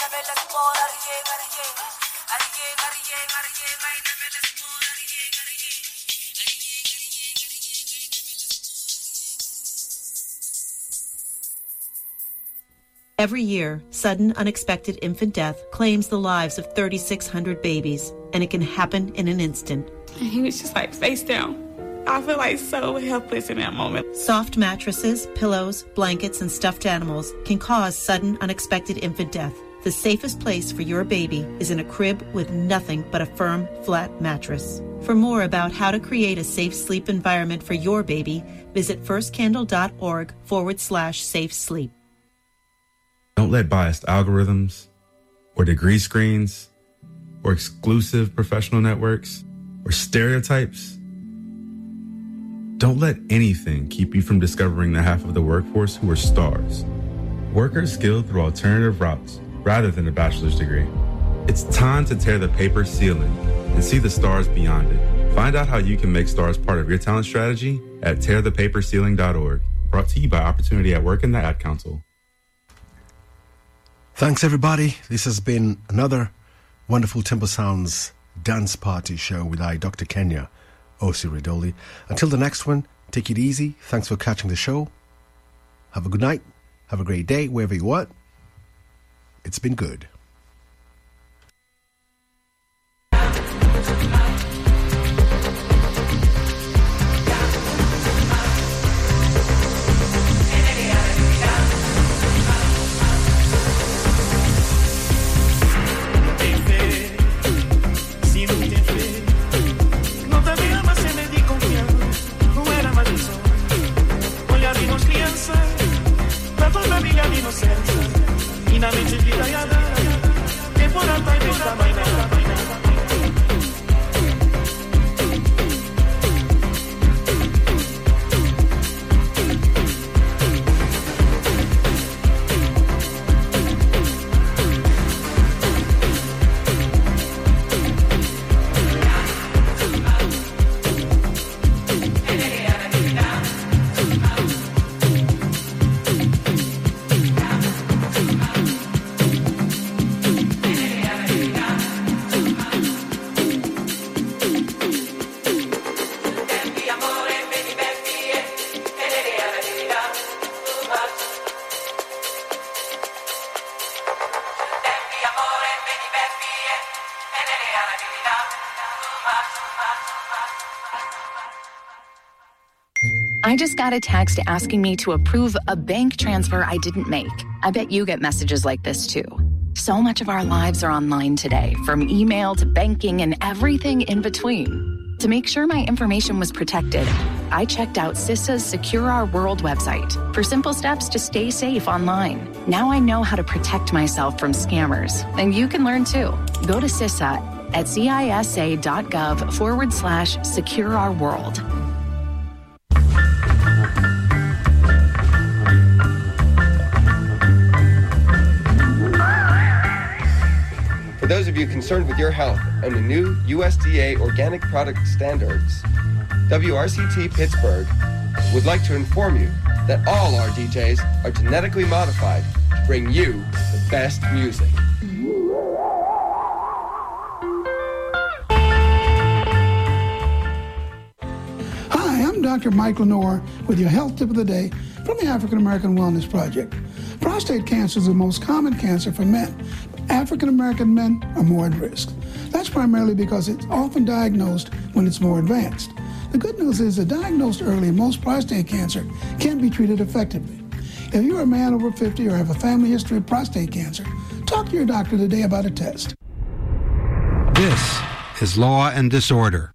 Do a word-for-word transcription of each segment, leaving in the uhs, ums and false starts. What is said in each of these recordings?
Every year, sudden unexpected infant death claims the lives of thirty-six hundred babies, and it can happen in an instant. And he was just like face down. I feel like so helpless in that moment. Soft mattresses, pillows, blankets, and stuffed animals can cause sudden unexpected infant death. The safest place for your baby is in a crib with nothing but a firm, flat mattress. For more about how to create a safe sleep environment for your baby, visit firstcandle.org forward slash safe sleep. Don't let biased algorithms or degree screens or exclusive professional networks or stereotypes. Don't let anything keep you from discovering the half of the workforce who are stars. Workers skilled through alternative routes rather than a bachelor's degree. It's time to tear the paper ceiling and see the stars beyond it. Find out how you can make stars part of your talent strategy at tear the paper ceiling dot org. Brought to you by Opportunity at Work and the Ad Council. Thanks, everybody. This has been another wonderful Timber Sounds dance party show with I, Doctor Kenya Osiridoli. Until the next one, take it easy. Thanks for catching the show. Have a good night. Have a great day, wherever you are. It's been good. Finalmente vida ya da, temporada y vista mañana. I just got a text asking me to approve a bank transfer I didn't make. I bet you get messages like this too. So much of our lives are online today, from email to banking and everything in between. To make sure my information was protected, I checked out CISA's Secure Our World website for simple steps to stay safe online. Now I know how to protect myself from scammers, and you can learn too. Go to CISA at cisa.gov forward slash secure our world. For those of you concerned with your health and the new U S D A organic product standards, W R C T Pittsburgh would like to inform you that all our D Js are genetically modified to bring you the best music. Hi, I'm Doctor Mike Lenore with your health tip of the day from the African American Wellness Project. Prostate cancer is the most common cancer for men. African American men are more at risk. That's primarily because it's often diagnosed when it's more advanced. The good news is that diagnosed early, most prostate cancer can be treated effectively. If you're a man over fifty or have a family history of prostate cancer, talk to your doctor today about a test. This is Law and Disorder.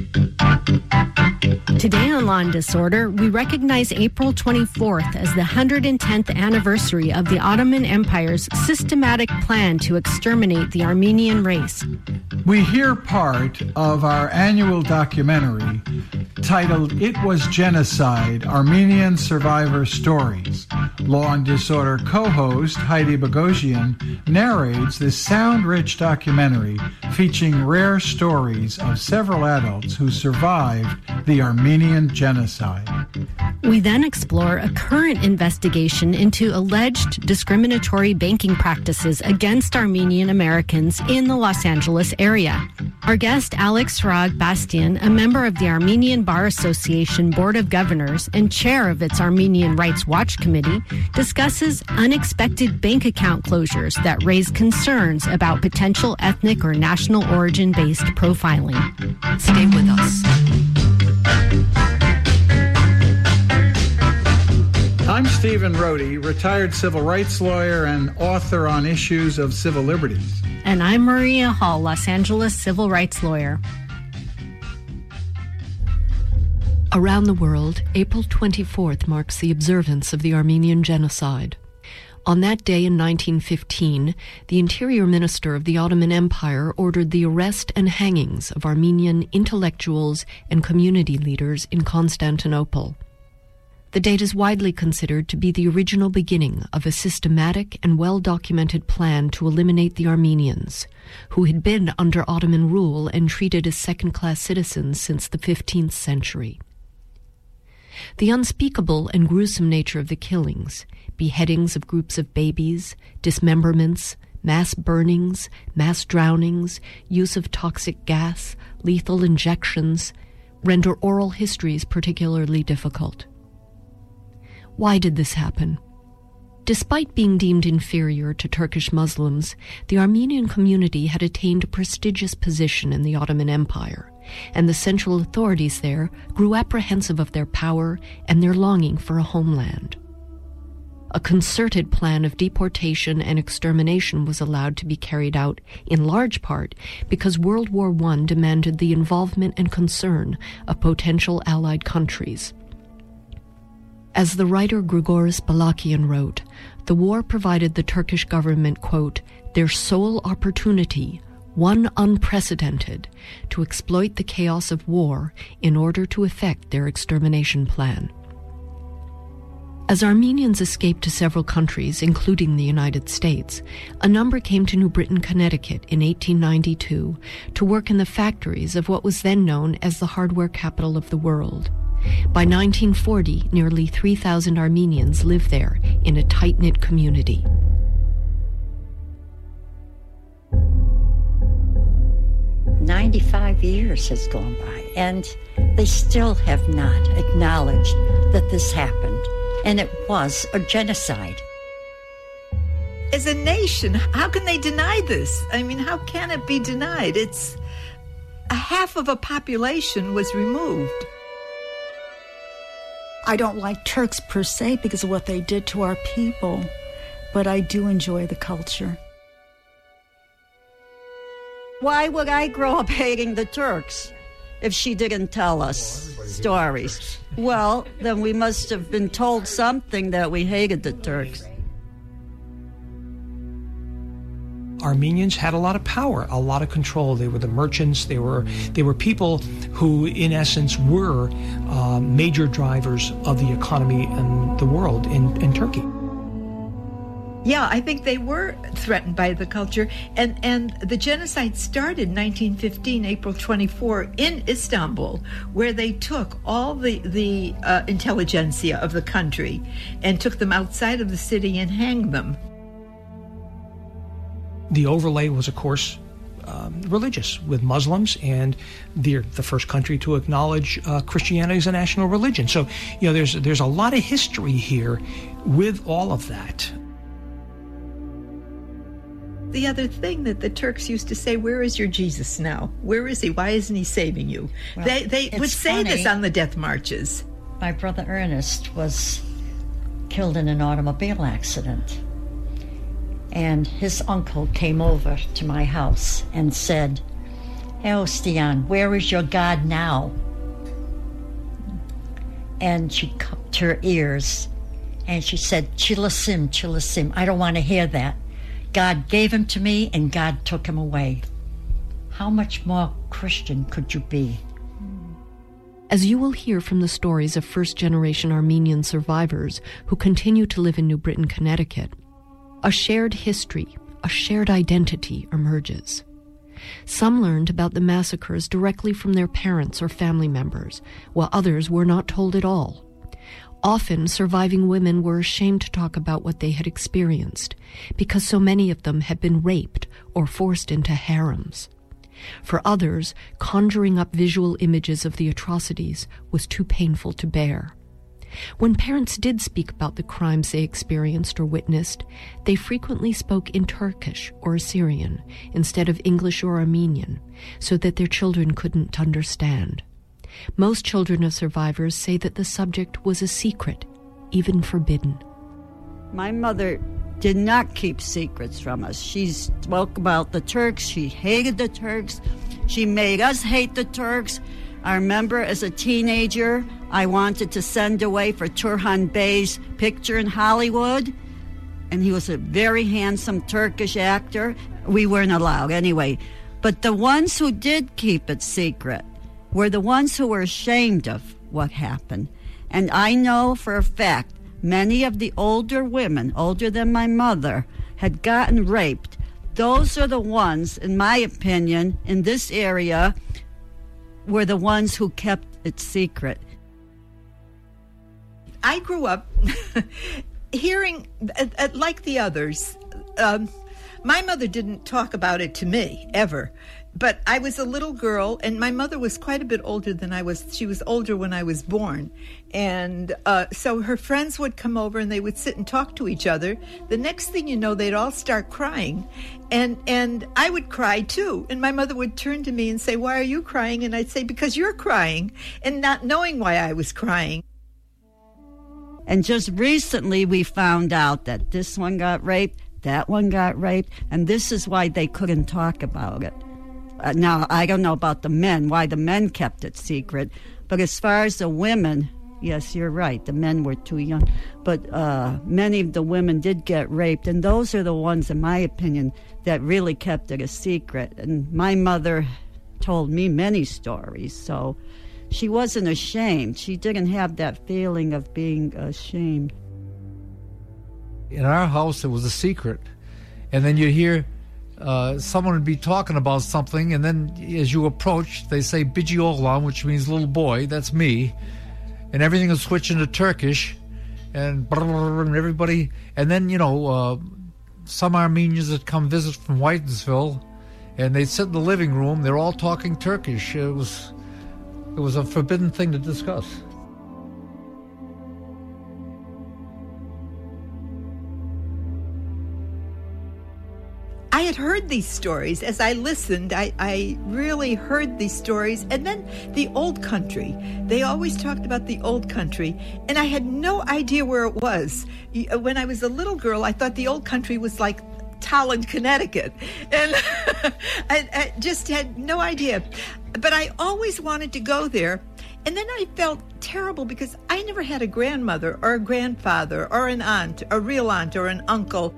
Today on Law and Disorder, we recognize April twenty-fourth as the one hundred tenth anniversary of the Ottoman Empire's systematic plan to exterminate the Armenian race. We hear part of our annual documentary titled It Was Genocide, Armenian Survivor Stories. Law and Disorder co-host Heidi Bogosian narrates this sound-rich documentary featuring rare stories of several adults who survived the Armenian genocide. We then explore a current investigation into alleged discriminatory banking practices against Armenian Americans in the Los Angeles area. Our guest, Alex Rag Bastian, a member of the Armenian Bar Association Board of Governors and chair of its Armenian Rights Watch Committee, discusses unexpected bank account closures that raise concerns about potential ethnic or national origin-based profiling. Stay with us. I'm Stephen Rohde, retired civil rights lawyer and author on issues of civil liberties. And I'm Maria Hall, Los Angeles civil rights lawyer. Around the world, April twenty-fourth marks the observance of the Armenian genocide. On that day in nineteen fifteen, the Interior Minister of the Ottoman Empire ordered the arrest and hangings of Armenian intellectuals and community leaders in Constantinople. The date is widely considered to be the original beginning of a systematic and well-documented plan to eliminate the Armenians, who had been under Ottoman rule and treated as second-class citizens since the fifteenth century. The unspeakable and gruesome nature of the killings, beheadings of groups of babies, dismemberments, mass burnings, mass drownings, use of toxic gas, lethal injections, render oral histories particularly difficult. Why did this happen? Despite being deemed inferior to Turkish Muslims, the Armenian community had attained a prestigious position in the Ottoman Empire, and the central authorities there grew apprehensive of their power and their longing for a homeland. A concerted plan of deportation and extermination was allowed to be carried out, in large part because World War One demanded the involvement and concern of potential Allied countries. As the writer Grigoris Balakian wrote, the war provided the Turkish government, quote, their sole opportunity, one unprecedented, to exploit the chaos of war in order to effect their extermination plan. As Armenians escaped to several countries, including the United States, a number came to New Britain, Connecticut in eighteen ninety-two to work in the factories of what was then known as the hardware capital of the world. By nineteen forty, nearly three thousand Armenians lived there in a tight-knit community. ninety-five years has gone by, and they still have not acknowledged that this happened, and it was a genocide. As a nation, how can they deny this? I mean, how can it be denied? It's a half of a population was removed. I don't like Turks per se because of what they did to our people, but I do enjoy the culture. Why would I grow up hating the Turks if she didn't tell us stories? Well, then we must have been told something that we hated the Turks. Armenians had a lot of power, a lot of control. They were the merchants. They were they were people who, in essence, were uh, major drivers of the economy in the world in, in Turkey. Yeah, I think they were threatened by the culture. And, and the genocide started in nineteen fifteen, April twenty-fourth, in Istanbul, where they took all the, the uh, intelligentsia of the country and took them outside of the city and hanged them. The overlay was, of course, um, religious, with Muslims, and they're the first country to acknowledge uh, Christianity as a national religion. So, you know, there's there's a lot of history here with all of that. The other thing that the Turks used to say, where is your Jesus now? Where is he? Why isn't he saving you? Well, they they would say funny. this on the death marches. My brother Ernest was killed in an automobile accident. And his uncle came over to my house and said, "Hey, Ostian, where is your God now?" And she cupped her ears and she said, "Chilasim, chilasim, I don't want to hear that. God gave him to me and God took him away." How much more Christian could you be? As you will hear from the stories of first-generation Armenian survivors who continue to live in New Britain, Connecticut, a shared history, a shared identity emerges. Some learned about the massacres directly from their parents or family members, while others were not told at all. Often, surviving women were ashamed to talk about what they had experienced, because so many of them had been raped or forced into harems. For others, conjuring up visual images of the atrocities was too painful to bear. When parents did speak about the crimes they experienced or witnessed, they frequently spoke in Turkish or Assyrian instead of English or Armenian, so that their children couldn't understand. Most children of survivors say that the subject was a secret, even forbidden. My mother did not keep secrets from us. She spoke about the Turks. She hated the Turks. She made us hate the Turks. I remember as a teenager, I wanted to send away for Turhan Bey's picture in Hollywood, and he was a very handsome Turkish actor. We weren't allowed anyway. But the ones who did keep it secret were the ones who were ashamed of what happened. And I know for a fact many of the older women, older than my mother, had gotten raped. Those are the ones, in my opinion, in this area, were the ones who kept it secret. I grew up hearing, uh, uh, like the others, um, my mother didn't talk about it to me, ever. But I was a little girl, and my mother was quite a bit older than I was. She was older when I was born. And uh, so her friends would come over, and they would sit and talk to each other. The next thing you know, they'd all start crying. And and I would cry, too. And my mother would turn to me and say, "Why are you crying?" And I'd say, "Because you're crying," and not knowing why I was crying. And just recently, we found out that this one got raped, that one got raped, and this is why they couldn't talk about it. Uh, now, I don't know about the men, why the men kept it secret, but as far as the women, yes, you're right, the men were too young, but uh, many of the women did get raped, and those are the ones, in my opinion, that really kept it a secret. And my mother told me many stories, so she wasn't ashamed. She didn't have that feeling of being ashamed. In our house, it was a secret, and then you hear Uh, someone would be talking about something, and then as you approach, they say Bicioğlan, which means little boy. That's me. And everything will switch into Turkish, and, and everybody. And then, you know, uh, some Armenians that come visit from Whitensville, and they'd sit in the living room. They're all talking Turkish. It was, it was a forbidden thing to discuss. I had heard these stories. As I listened, I, I really heard these stories. And then the old country. They always talked about the old country. And I had no idea where it was. When I was a little girl, I thought the old country was like Tolland, Connecticut. And I, I just had no idea. But I always wanted to go there. And then I felt terrible because I never had a grandmother or a grandfather or an aunt, a real aunt or an uncle.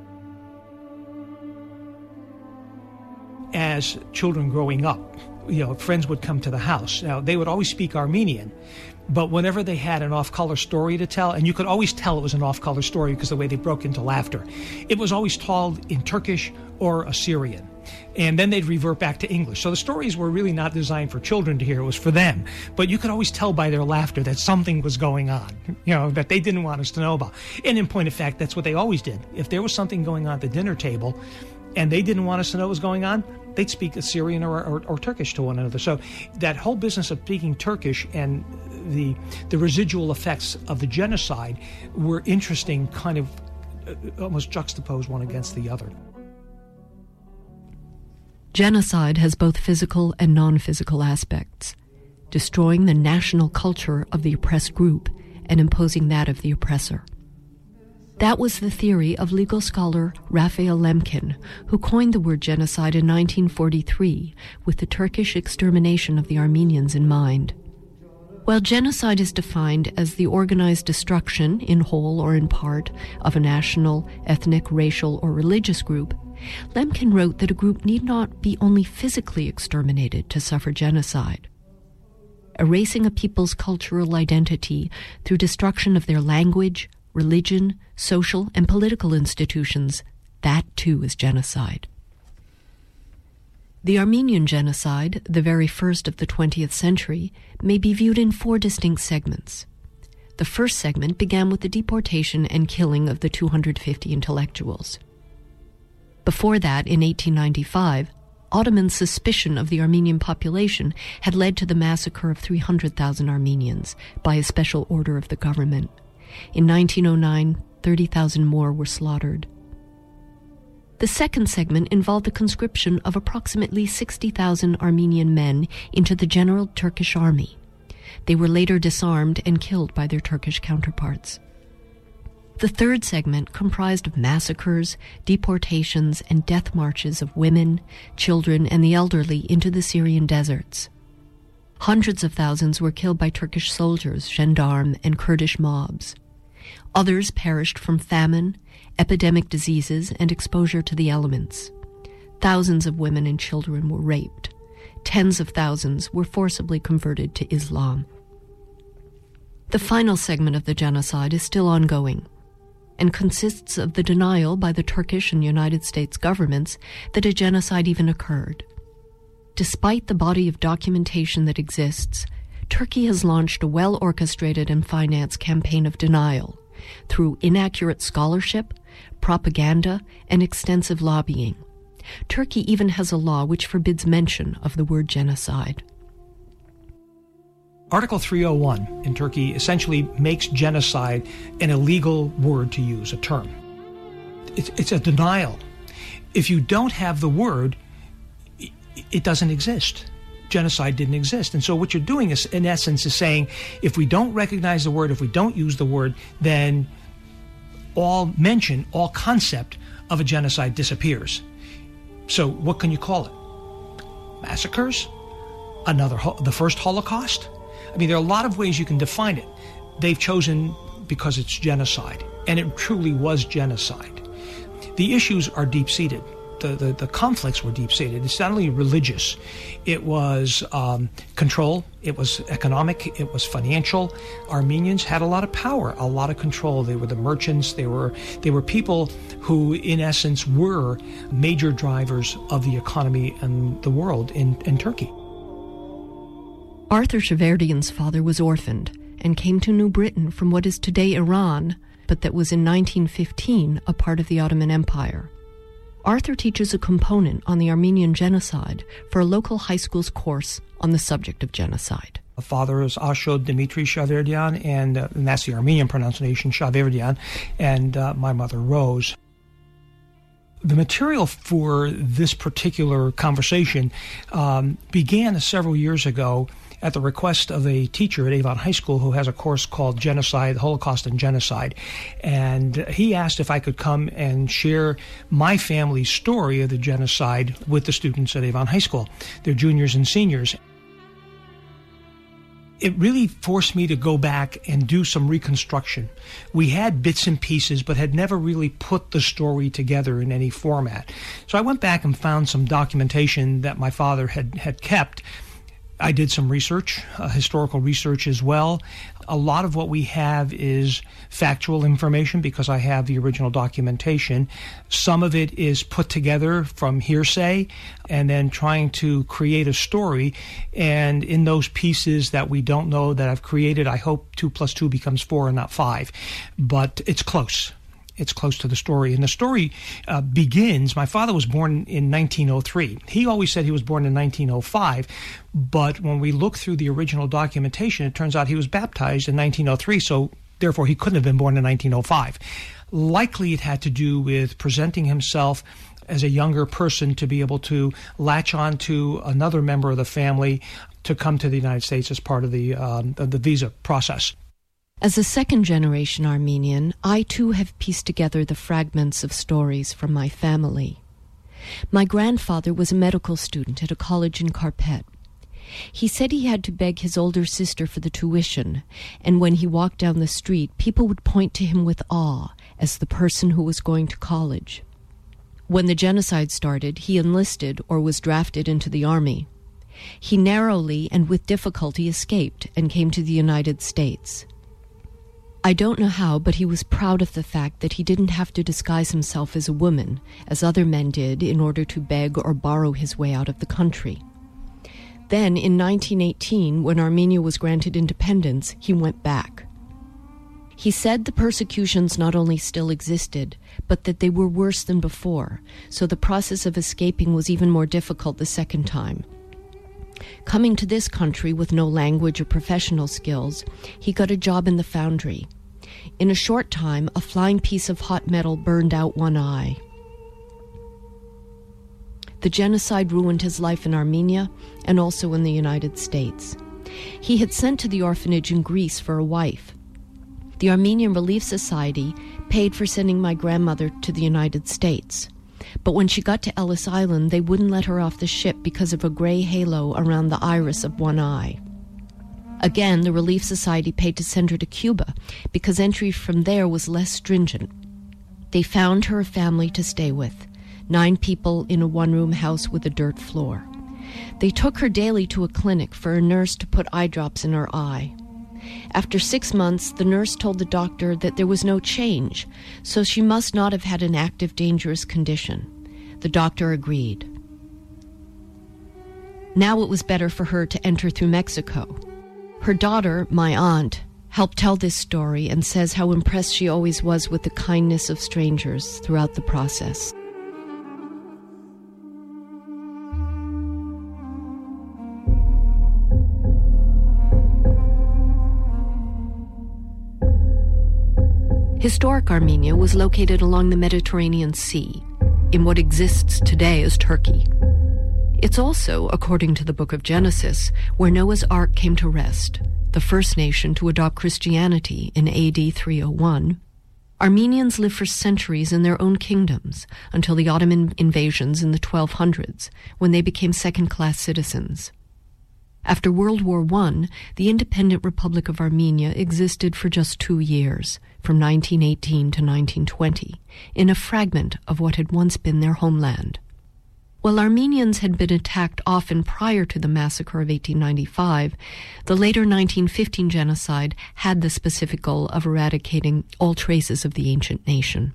As children growing up, you know, friends would come to the house. Now, they would always speak Armenian, but whenever they had an off-color story to tell, and you could always tell it was an off-color story because the way they broke into laughter, it was always told in Turkish or Assyrian. And then they'd revert back to English. So the stories were really not designed for children to hear. It was for them. But you could always tell by their laughter that something was going on, you know, that they didn't want us to know about. And in point of fact, that's what they always did. If there was something going on at the dinner table and they didn't want us to know what was going on, they'd speak Assyrian or, or, or Turkish to one another. So that whole business of speaking Turkish and the the residual effects of the genocide were interesting, kind of uh, almost juxtaposed one against the other. Genocide has both physical and non-physical aspects, destroying the national culture of the oppressed group and imposing that of the oppressor. That was the theory of legal scholar Raphael Lemkin, who coined the word genocide in nineteen forty-three with the Turkish extermination of the Armenians in mind. While genocide is defined as the organized destruction, in whole or in part, of a national, ethnic, racial, or religious group, Lemkin wrote that a group need not be only physically exterminated to suffer genocide. erasing a people's cultural identity through destruction of their language, religion, social, and political institutions. That, too, is genocide. The Armenian genocide, the very first of the twentieth century, may be viewed in four distinct segments. The first segment began with the deportation and killing of the two hundred fifty intellectuals. Before that, in eighteen ninety-five, Ottoman suspicion of the Armenian population had led to the massacre of three hundred thousand Armenians by a special order of the government. In nineteen oh nine, thirty thousand more were slaughtered. The second segment involved the conscription of approximately sixty thousand Armenian men into the General Turkish Army. They were later disarmed and killed by their Turkish counterparts. The third segment comprised of massacres, deportations, and death marches of women, children, and the elderly into the Syrian deserts. Hundreds of thousands were killed by Turkish soldiers, gendarmes, and Kurdish mobs. Others perished from famine, epidemic diseases, and exposure to the elements. Thousands of women and children were raped. Tens of thousands were forcibly converted to Islam. The final segment of the genocide is still ongoing and consists of the denial by the Turkish and United States governments that a genocide even occurred. Despite the body of documentation that exists, Turkey has launched a well-orchestrated and financed campaign of denial through inaccurate scholarship, propaganda, and extensive lobbying. Turkey even has a law which forbids mention of the word genocide. Article three oh one in Turkey essentially makes genocide an illegal word to use, a term. It's, it's a denial. If you don't have the word, it doesn't exist. Genocide didn't exist. And so what you're doing is, in essence, is saying, if we don't recognize the word, if we don't use the word, then all mention, all concept of a genocide disappears. So what can you call it? Massacres? Another, the first Holocaust? I mean, there are a lot of ways you can define it. They've chosen because it's genocide, and it truly was genocide. The issues are deep-seated. The, the, the conflicts were deep-seated. It's not only religious. It was um, control. It was economic. It was financial. Armenians had a lot of power, a lot of control. They were the merchants. They were they were people who, in essence, were major drivers of the economy and the world in, in Turkey. Arthur Shaverdian's father was orphaned and came to New Britain from what is today Iran, but that was in nineteen fifteen a part of the Ottoman Empire. Arthur teaches a component on the Armenian genocide for a local high school's course on the subject of genocide. My father is Ashod Dmitry Shaverdian, and, uh, and that's the Armenian pronunciation, Shaverdian, and uh, my mother, Rose. The material for this particular conversation um, began several years ago at the request of a teacher at Avon High School who has a course called Genocide, Holocaust and Genocide. And he asked if I could come and share my family's story of the genocide with the students at Avon High School. They're juniors and seniors. It really forced me to go back and do some reconstruction. We had bits and pieces, but had never really put the story together in any format. So I went back and found some documentation that my father had, had kept. I did some research, uh, historical research as well. A lot of what we have is factual information because I have the original documentation. Some of it is put together from hearsay and then trying to create a story. And in those pieces that we don't know that I've created, I hope two plus two becomes four and not five. But it's close. It's close to the story. And the story uh, begins, my father was born in nineteen oh three. He always said he was born in nineteen oh five, but when we look through the original documentation, it turns out he was baptized in nineteen oh three, so therefore he couldn't have been born in nineteen oh five. Likely it had to do with presenting himself as a younger person to be able to latch on to another member of the family to come to the United States as part of the, um, the visa process. As a second-generation Armenian, I too have pieced together the fragments of stories from my family. My grandfather was a medical student at a college in Carpet. He said he had to beg his older sister for the tuition, and when he walked down the street, people would point to him with awe as the person who was going to college. When the genocide started, he enlisted or was drafted into the army. He narrowly and with difficulty escaped and came to the United States. I don't know how, but he was proud of the fact that he didn't have to disguise himself as a woman, as other men did, in order to beg or borrow his way out of the country. Then, in nineteen eighteen, when Armenia was granted independence, he went back. He said the persecutions not only still existed, but that they were worse than before, so the process of escaping was even more difficult the second time. Coming to this country with no language or professional skills, he got a job in the foundry. In a short time, a flying piece of hot metal burned out one eye. The genocide ruined his life in Armenia and also in the United States. He had sent to the orphanage in Greece for a wife. The Armenian Relief Society paid for sending my grandmother to the United States. But when she got to Ellis Island, they wouldn't let her off the ship because of a gray halo around the iris of one eye. Again, the Relief Society paid to send her to Cuba because entry from there was less stringent. They found her a family to stay with, nine people in a one-room house with a dirt floor. They took her daily to a clinic for a nurse to put eye drops in her eye. After six months, the nurse told the doctor that there was no change, so she must not have had an active, dangerous condition. The doctor agreed. Now it was better for her to enter through Mexico. Her daughter, my aunt, helped tell this story and says how impressed she always was with the kindness of strangers throughout the process. Historic Armenia was located along the Mediterranean Sea, in what exists today as Turkey. It's also, according to the Book of Genesis, where Noah's Ark came to rest, the first nation to adopt Christianity in A D three oh one. Armenians lived for centuries in their own kingdoms until the Ottoman invasions in the twelve hundreds, when they became second-class citizens. After World War One, the independent Republic of Armenia existed for just two years, from nineteen eighteen to nineteen twenty, in a fragment of what had once been their homeland. While Armenians had been attacked often prior to the massacre of eighteen ninety-five, the later nineteen fifteen genocide had the specific goal of eradicating all traces of the ancient nation.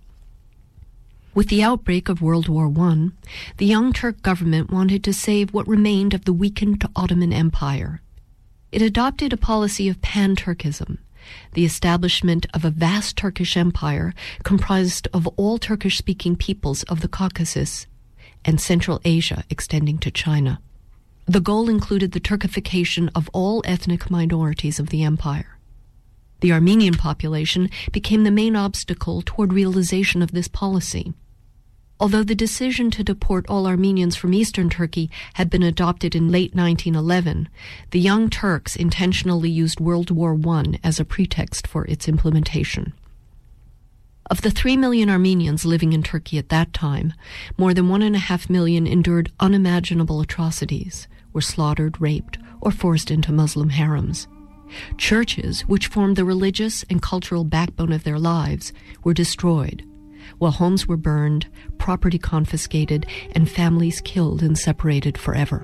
With the outbreak of World War One, the Young Turk government wanted to save what remained of the weakened Ottoman Empire. It adopted a policy of pan-Turkism, the establishment of a vast Turkish empire comprised of all Turkish-speaking peoples of the Caucasus and Central Asia extending to China. The goal included the Turkification of all ethnic minorities of the empire. The Armenian population became the main obstacle toward realization of this policy. Although the decision to deport all Armenians from eastern Turkey had been adopted in late nineteen eleven, the Young Turks intentionally used World War One as a pretext for its implementation. Of the three million Armenians living in Turkey at that time, more than one and a half million endured unimaginable atrocities, were slaughtered, raped, or forced into Muslim harems. Churches, which formed the religious and cultural backbone of their lives, were destroyed, while homes were burned, property confiscated, and families killed and separated forever.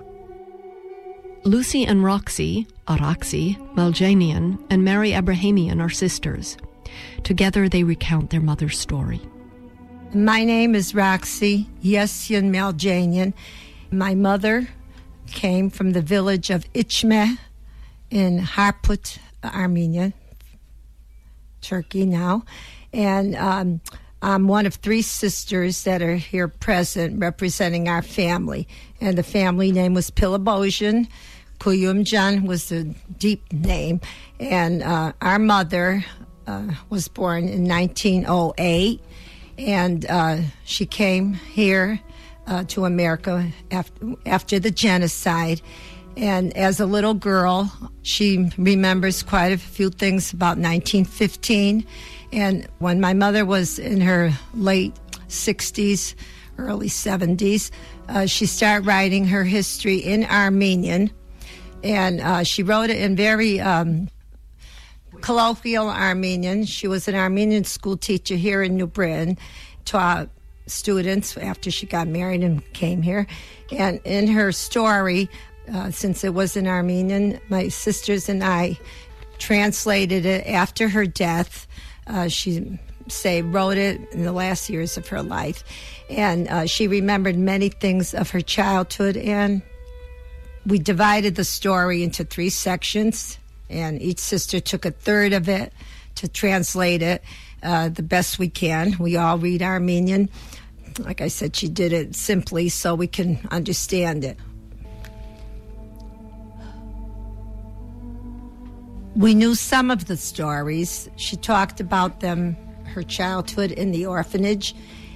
Lucy and Roxy, Araxi, Maljanian, and Mary Abrahamian are sisters. Together they recount their mother's story. My name is Roxy Yesyan Maljanian. My mother came from the village of Ichme in Harput, Armenia, Turkey now. And um, I'm one of three sisters that are here present representing our family. And the family name was Pilabozhian. Kuyumjan was the deep name. And uh, our mother uh, was born in nineteen oh eight. And uh, she came here uh, to America after, after the genocide. And as a little girl, she remembers quite a few things about nineteen fifteen. And when my mother was in her late sixties, early seventies, uh, she started writing her history in Armenian. And uh, she wrote it in very um, colloquial Armenian. She was an Armenian school teacher here in New Britain, taught students after she got married and came here. And in her story, Uh, since it was in Armenian, my sisters and I translated it after her death. Uh, she say wrote it in the last years of her life, and uh, she remembered many things of her childhood. And we divided the story into three sections, and each sister took a third of it to translate it uh, the best we can. We all read Armenian. Like I said, she did it simply so we can understand it. We knew some of the stories. She talked about them, her childhood in the orphanage,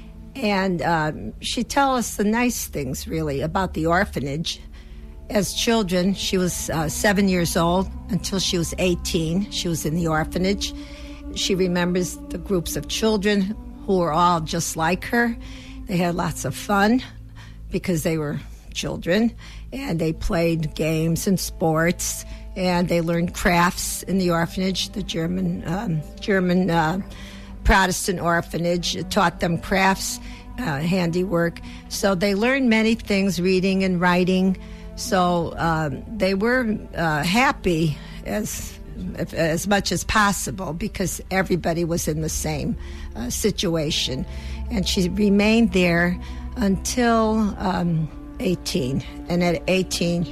and um, she told us the nice things, really, about the orphanage. As children, she was uh, seven years old until she was eighteen. She was in the orphanage. She remembers the groups of children who were all just like her. They had lots of fun because they were children, and they played games and sports, and they learned crafts in the orphanage. The German um, German uh, Protestant orphanage taught them crafts, uh, handiwork. So they learned many things, reading and writing. So um, they were uh, happy as as much as possible because everybody was in the same uh, situation. And she remained there until um, eighteen. And at eighteen,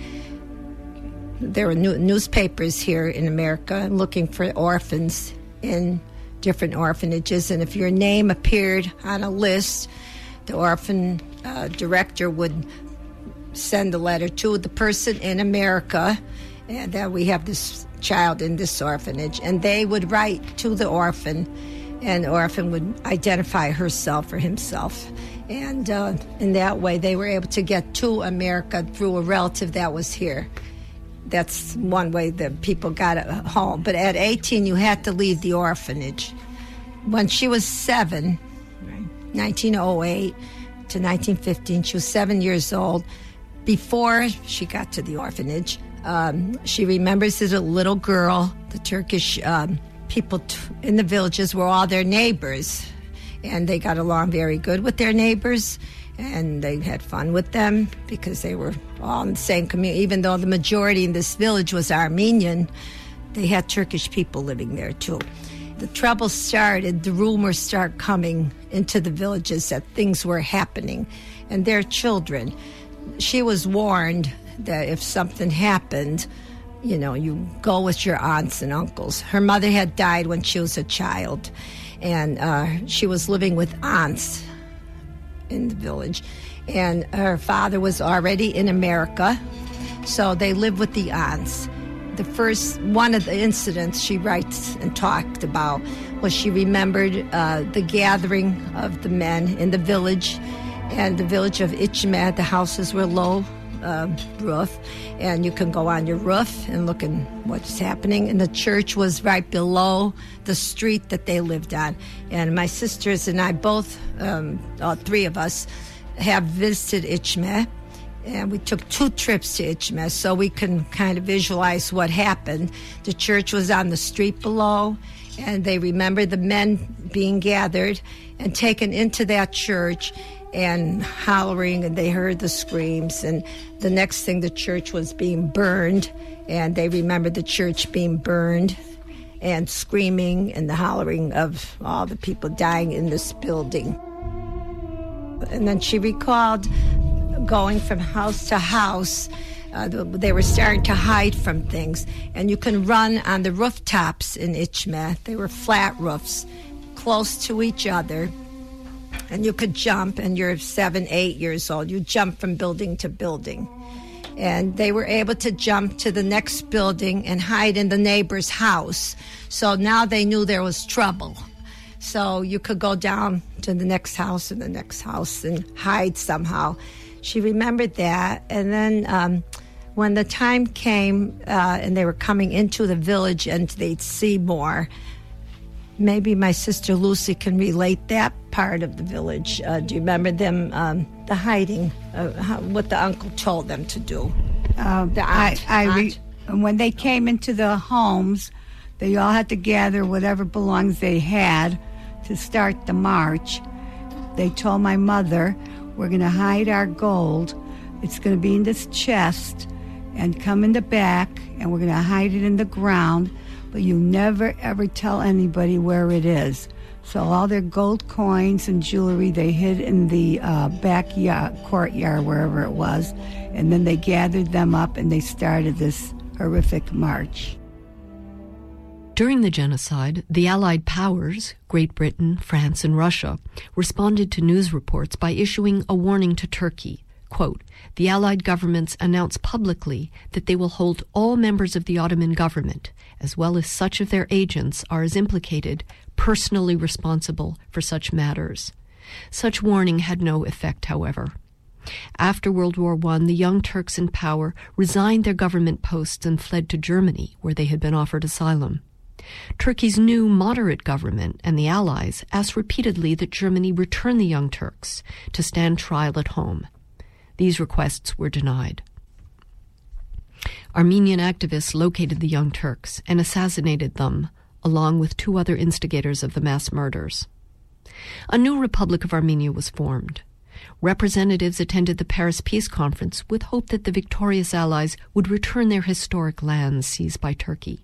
there were new newspapers here in America looking for orphans in different orphanages, and if your name appeared on a list, the orphan uh, director would send a letter to the person in America and that we have this child in this orphanage, and they would write to the orphan, and the orphan would identify herself or himself. And uh, in that way, they were able to get to America through a relative that was here. That's one way that people got home. But at eighteen, you had to leave the orphanage. When she was seven, nineteen oh eight to nineteen fifteen, she was seven years old. Before she got to the orphanage, um, she remembers as a little girl, the Turkish um, people t- in the villages were all their neighbors. And they got along very good with their neighbors. And they had fun with them because they were all in the same community. Even though the majority in this village was Armenian, they had Turkish people living there too. The trouble started, the rumors start coming into the villages that things were happening, and their children. She was warned that if something happened, you know, you go with your aunts and uncles. Her mother had died when she was a child, and uh, she was living with aunts in the village, and her father was already in America, so they lived with the aunts. The first one of the incidents she writes and talked about was she remembered uh, the gathering of the men in the village, and the village of Ichme, the houses were low uh, roof, and you can go on your roof and look at what's happening. And the church was right below the street that they lived on. And my sisters and I both, um, all three of us, have visited Ichme. And we took two trips to Ichme so we can kind of visualize what happened. The church was on the street below, and they remember the men being gathered and taken into that church and hollering, and they heard the screams. And the next thing, the church was being burned, and they remembered the church being burned and screaming and the hollering of all the people dying in this building. And then she recalled going from house to house. Uh, they were starting to hide from things. And you can run on the rooftops in Ichme. They were flat roofs, close to each other. And you could jump, and you're seven, eight years old. You jump from building to building. And they were able to jump to the next building and hide in the neighbor's house. So now they knew there was trouble. So you could go down to the next house and the next house and hide somehow. She remembered that. And then um, when the time came uh, and they were coming into the village and they'd see more, maybe my sister Lucy can relate that part of the village. Uh, do you remember them, um, the hiding, uh, how, what the uncle told them to do? Uh, the aunt, I, I aunt? Re- when they came into the homes, they all had to gather whatever belongings they had to start the march. They told my mother, we're going to hide our gold. It's going to be in this chest, and come in the back, and we're going to hide it in the ground, but you never, ever tell anybody where it is. So all their gold coins and jewelry they hid in the uh, backyard, courtyard, wherever it was, and then they gathered them up and they started this horrific march. During the genocide, the Allied powers, Great Britain, France, and Russia, responded to news reports by issuing a warning to Turkey. Quote, the Allied governments announce publicly that they will hold all members of the Ottoman government, as well as such of their agents are as implicated, personally responsible for such matters. Such warning had no effect, however. After World War One, the Young Turks in power resigned their government posts and fled to Germany, where they had been offered asylum. Turkey's new moderate government and the Allies asked repeatedly that Germany return the Young Turks to stand trial at home. These requests were denied. Armenian activists located the Young Turks and assassinated them, along with two other instigators of the mass murders. A new Republic of Armenia was formed. Representatives attended the Paris Peace Conference with hope that the victorious Allies would return their historic lands seized by Turkey.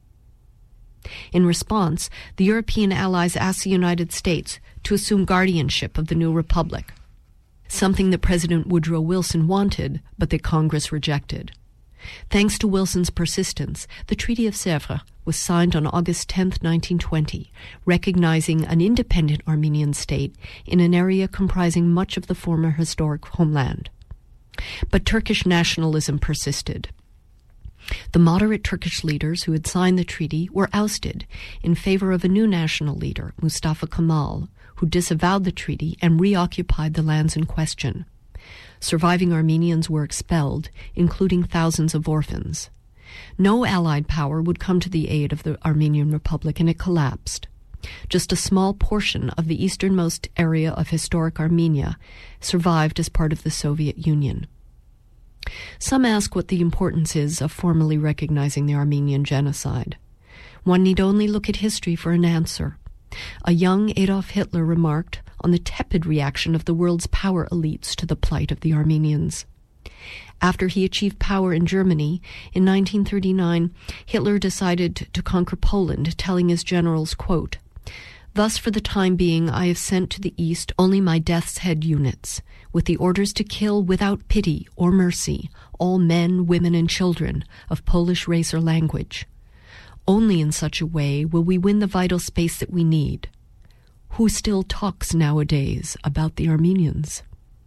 In response, the European allies asked the United States to assume guardianship of the new republic, something that President Woodrow Wilson wanted, but that Congress rejected. Thanks to Wilson's persistence, the Treaty of Sèvres was signed on August tenth, nineteen twenty, recognizing an independent Armenian state in an area comprising much of the former historic homeland. But Turkish nationalism persisted. The moderate Turkish leaders who had signed the treaty were ousted in favor of a new national leader, Mustafa Kemal, who disavowed the treaty and reoccupied the lands in question. Surviving Armenians were expelled, including thousands of orphans. No Allied power would come to the aid of the Armenian Republic, and it collapsed. Just a small portion of the easternmost area of historic Armenia survived as part of the Soviet Union. Some ask what the importance is of formally recognizing the Armenian genocide. One need only look at history for an answer. A young Adolf Hitler remarked on the tepid reaction of the world's power elites to the plight of the Armenians. After he achieved power in Germany, in nineteen thirty-nine, Hitler decided to conquer Poland, telling his generals, quote, "Thus for the time being I have sent to the east only my death's head units, with the orders to kill without pity or mercy all men, women, and children of Polish race or language. Only in such a way will we win the vital space that we need. Who still talks nowadays about the Armenians?"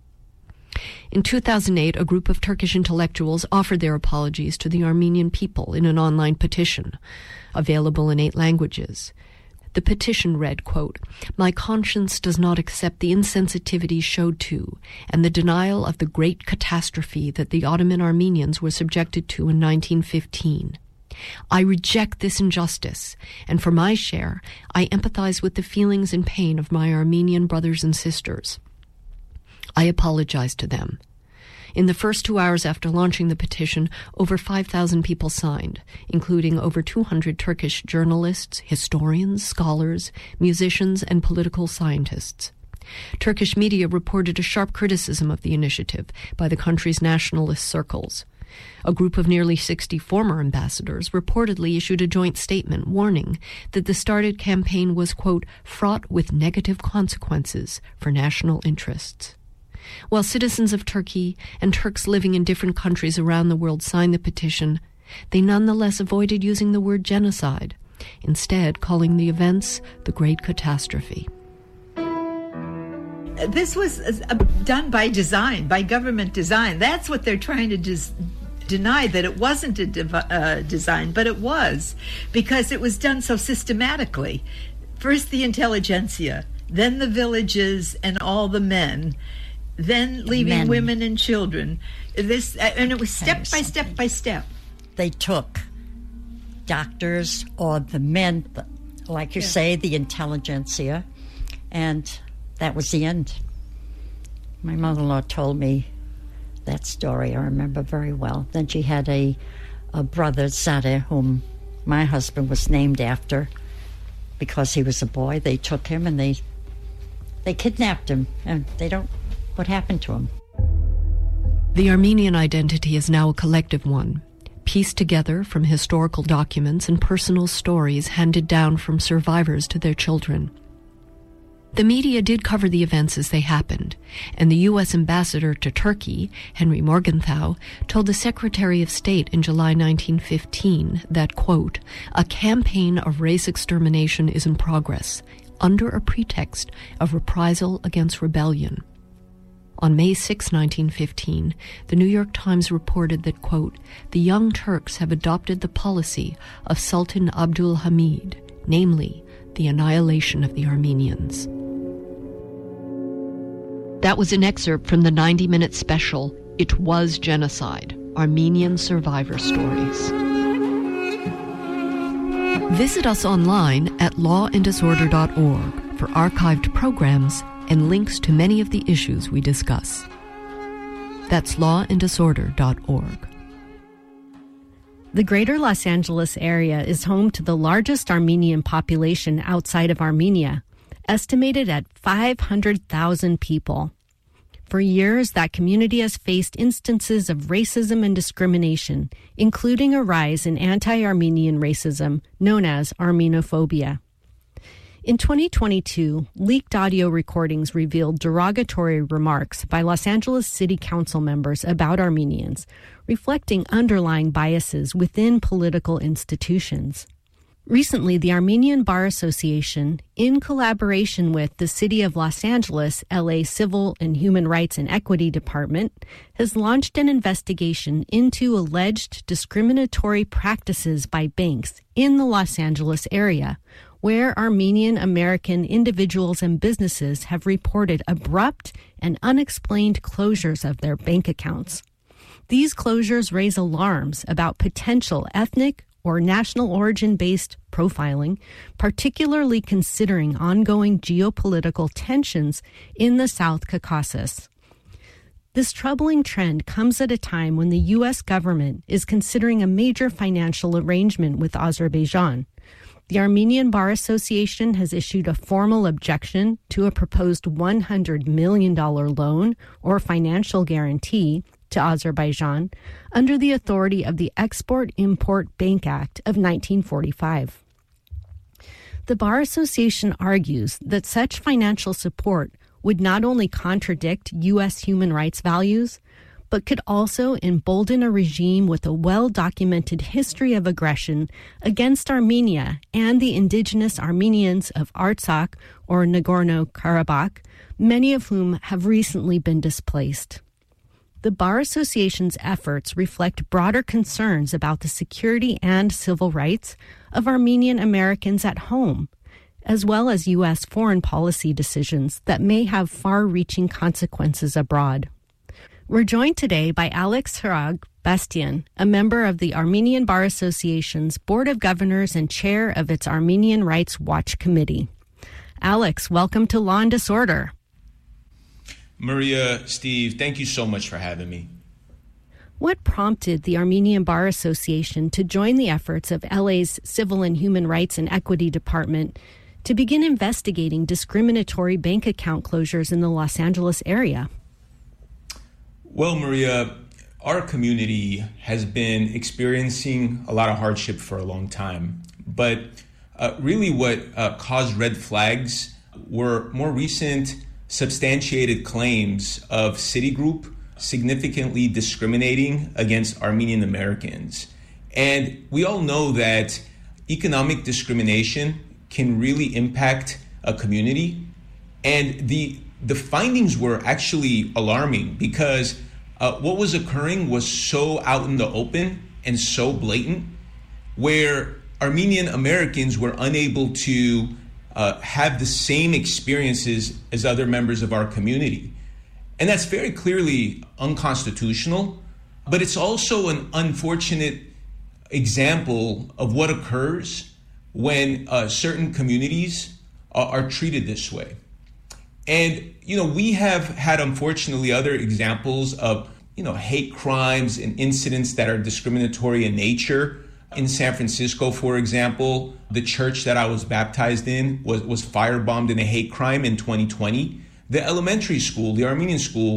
In two thousand eight, a group of Turkish intellectuals offered their apologies to the Armenian people in an online petition, available in eight languages. The petition read, quote, "My conscience does not accept the insensitivity showed to and the denial of the great catastrophe that the Ottoman Armenians were subjected to in nineteen fifteen. I reject this injustice, and for my share, I empathize with the feelings and pain of my Armenian brothers and sisters. I apologize to them." In the first two hours after launching the petition, over five thousand people signed, including over two hundred Turkish journalists, historians, scholars, musicians, and political scientists. Turkish media reported a sharp criticism of the initiative by the country's nationalist circles. A group of nearly sixty former ambassadors reportedly issued a joint statement warning that the started campaign was, quote, "fraught with negative consequences for national interests." While citizens of Turkey and Turks living in different countries around the world signed the petition, they nonetheless avoided using the word genocide, instead calling the events the Great Catastrophe. This was uh, done by design, by government design. That's what they're trying to dis- deny, that it wasn't a div- uh, design, but it was, because it was done so systematically. First the intelligentsia, then the villages and all the men, then leaving men. Women and children. This, uh, and it was step by step by step. They took doctors or the men, like you yeah. say, the intelligentsia, and that was the end. My mother-in-law told me that story. I remember very well. Then she had a, a brother, Zade, whom my husband was named after because he was a boy. They took him and they they kidnapped him, and they don't. What happened to him? The Armenian identity is now a collective one, pieced together from historical documents and personal stories handed down from survivors to their children. The media did cover the events as they happened, and the U S ambassador to Turkey, Henry Morgenthau, told the Secretary of State in July nineteen fifteen that, quote, a campaign of race extermination is in progress, under a pretext of reprisal against rebellion. On May sixth, nineteen fifteen, the New York Times reported that, quote, the Young Turks have adopted the policy of Sultan Abdul Hamid, namely, the annihilation of the Armenians. That was an excerpt from the ninety-minute special, It Was Genocide, Armenian Survivor Stories. Visit us online at law and disorder dot org for archived programs and links to many of the issues we discuss. That's law and disorder dot org. The greater Los Angeles area is home to the largest Armenian population outside of Armenia, estimated at five hundred thousand people. For years, that community has faced instances of racism and discrimination, including a rise in anti-Armenian racism known as Armenophobia. In twenty twenty-two, leaked audio recordings revealed derogatory remarks by Los Angeles City Council members about Armenians, reflecting underlying biases within political institutions. Recently, the Armenian Bar Association, in collaboration with the City of Los Angeles, L A Civil and Human Rights and Equity Department, has launched an investigation into alleged discriminatory practices by banks in the Los Angeles area, where Armenian American individuals and businesses have reported abrupt and unexplained closures of their bank accounts. These closures raise alarms about potential ethnic or national origin-based profiling, particularly considering ongoing geopolitical tensions in the South Caucasus. This troubling trend comes at a time when the U S government is considering a major financial arrangement with Azerbaijan. The Armenian Bar Association has issued a formal objection to a proposed one hundred million dollars loan or financial guarantee to Azerbaijan under the authority of the Export-Import Bank Act of nineteen forty-five. The Bar Association argues that such financial support would not only contradict U S human rights values, but could also embolden a regime with a well-documented history of aggression against Armenia and the indigenous Armenians of Artsakh or Nagorno-Karabakh, many of whom have recently been displaced. The Bar Association's efforts reflect broader concerns about the security and civil rights of Armenian Americans at home, as well as U S foreign policy decisions that may have far-reaching consequences abroad. We're joined today by Alex Harag Bastian, a member of the Armenian Bar Association's Board of Governors and chair of its Armenian Rights Watch Committee. Alex, welcome to Law and Disorder. Maria, Steve, thank you so much for having me. What prompted the Armenian Bar Association to join the efforts of L A's Civil and Human Rights and Equity Department to begin investigating discriminatory bank account closures in the Los Angeles area? Well, Maria, our community has been experiencing a lot of hardship for a long time. But uh, really what uh, caused red flags were more recent substantiated claims of Citigroup significantly discriminating against Armenian Americans. And we all know that economic discrimination can really impact a community. And the the findings were actually alarming because uh, what was occurring was so out in the open and so blatant, where Armenian Americans were unable to uh, have the same experiences as other members of our community. And that's very clearly unconstitutional, but it's also an unfortunate example of what occurs when uh, certain communities uh, are treated this way. And, you know, we have had, unfortunately, other examples of, you know, hate crimes and incidents that are discriminatory in nature. In San Francisco, for example, the church that I was baptized in was, was firebombed in a hate crime in twenty twenty. The elementary school, the Armenian school,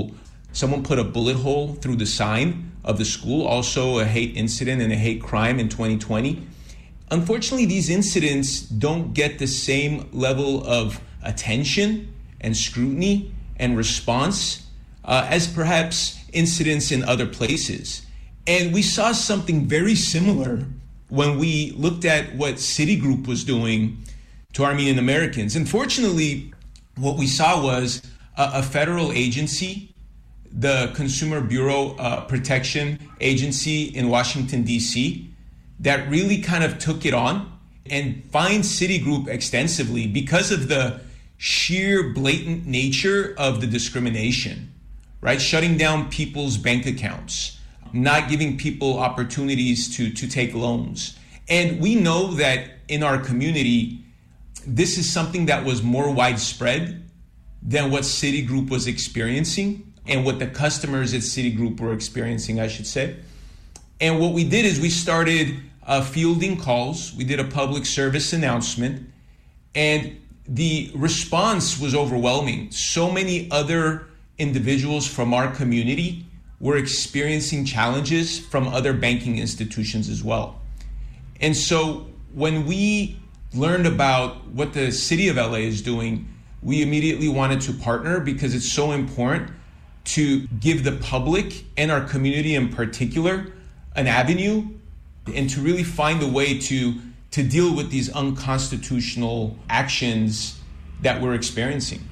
Someone put a bullet hole through the sign of the school, also a hate incident and a hate crime in twenty twenty. Unfortunately, these incidents don't get the same level of attention and scrutiny and response uh, as perhaps incidents in other places. And we saw something very similar when we looked at what Citigroup was doing to Armenian Americans. Unfortunately, what we saw was a, a federal agency, the Consumer Bureau uh, Protection Agency in Washington, D C, that really kind of took it on and fined Citigroup extensively because of the sheer blatant nature of the discrimination, right? Shutting down people's bank accounts, not giving people opportunities to, to take loans. And we know that in our community, this is something that was more widespread than what Citigroup was experiencing and what the customers at Citigroup were experiencing, I should say. And what we did is we started uh, fielding calls. We did a public service announcement, and the response was overwhelming. So many other individuals from our community were experiencing challenges from other banking institutions as well. And so when we learned about what the city of L A is doing, we immediately wanted to partner because it's so important to give the public and our community in particular an avenue and to really find a way to, to deal with these unconstitutional actions that we're experiencing.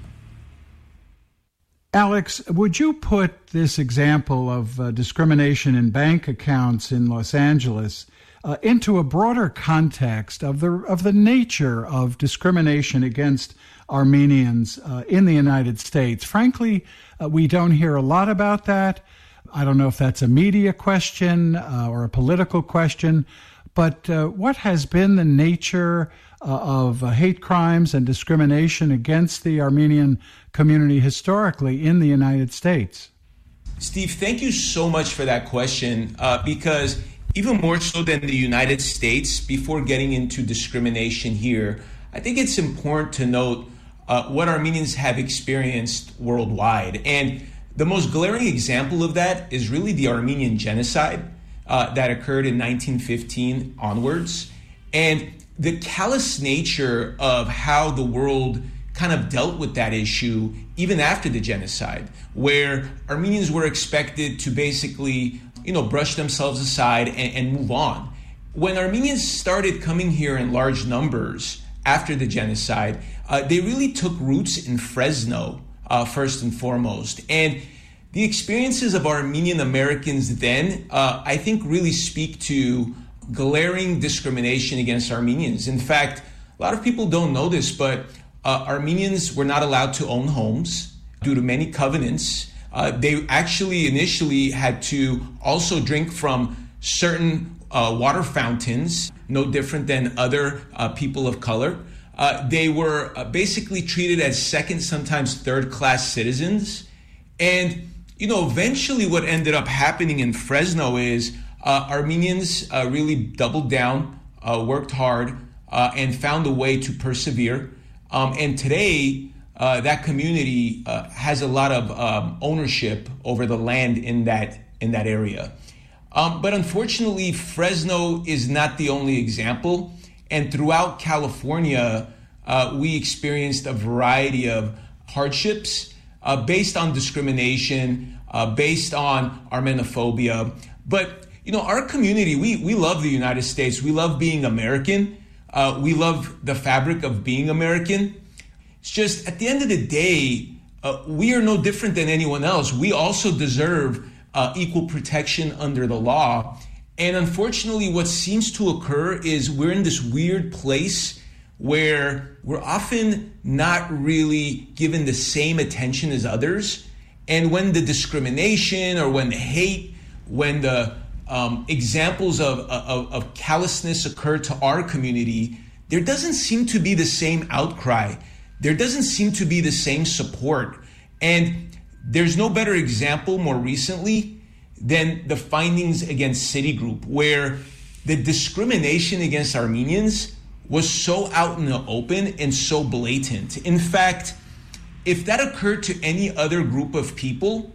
Alex, would you put this example of uh, discrimination in bank accounts in Los Angeles uh, into a broader context of the of the nature of discrimination against Armenians uh, in the United States? Frankly, uh, we don't hear a lot about that. I don't know if that's a media question uh, or a political question, but uh, what has been the nature uh, of uh, hate crimes and discrimination against the Armenian community historically in the United States? Steve, thank you so much for that question, uh, because even more so than the United States, before getting into discrimination here, I think it's important to note uh, what Armenians have experienced worldwide. And the most glaring example of that is really the Armenian genocide uh, that occurred in nineteen fifteen onwards. And the callous nature of how the world kind of dealt with that issue even after the genocide, where Armenians were expected to basically, you know, brush themselves aside and, and move on. When Armenians started coming here in large numbers after the genocide, uh, they really took roots in Fresno, uh, first and foremost. And the experiences of Armenian Americans then, uh, I think, really speak to glaring discrimination against Armenians. In fact, a lot of people don't know this, but uh, Armenians were not allowed to own homes due to many covenants. Uh, they actually initially had to also drink from certain uh, water fountains, no different than other uh, people of color. Uh, they were uh, basically treated as second, sometimes third-class citizens. And, you know, eventually what ended up happening in Fresno is uh, Armenians uh, really doubled down, uh, worked hard, uh, and found a way to persevere. Um, and today, uh, that community uh, has a lot of um, ownership over the land in that in that area. Um, but unfortunately, Fresno is not the only example. And throughout California, uh, we experienced a variety of hardships uh, based on discrimination, uh, based on Armenophobia. But, you know, our community, we, we love the United States. We love being American. Uh, we love the fabric of being American. It's just, at the end of the day, uh, we are no different than anyone else. We also deserve uh, equal protection under the law. And unfortunately, what seems to occur is we're in this weird place where we're often not really given the same attention as others. And when the discrimination or when the hate, when the um, examples of, of, of callousness occur to our community, there doesn't seem to be the same outcry. There doesn't seem to be the same support. And there's no better example more recently than the findings against Citigroup, where the discrimination against Armenians was so out in the open and so blatant. In fact, if that occurred to any other group of people,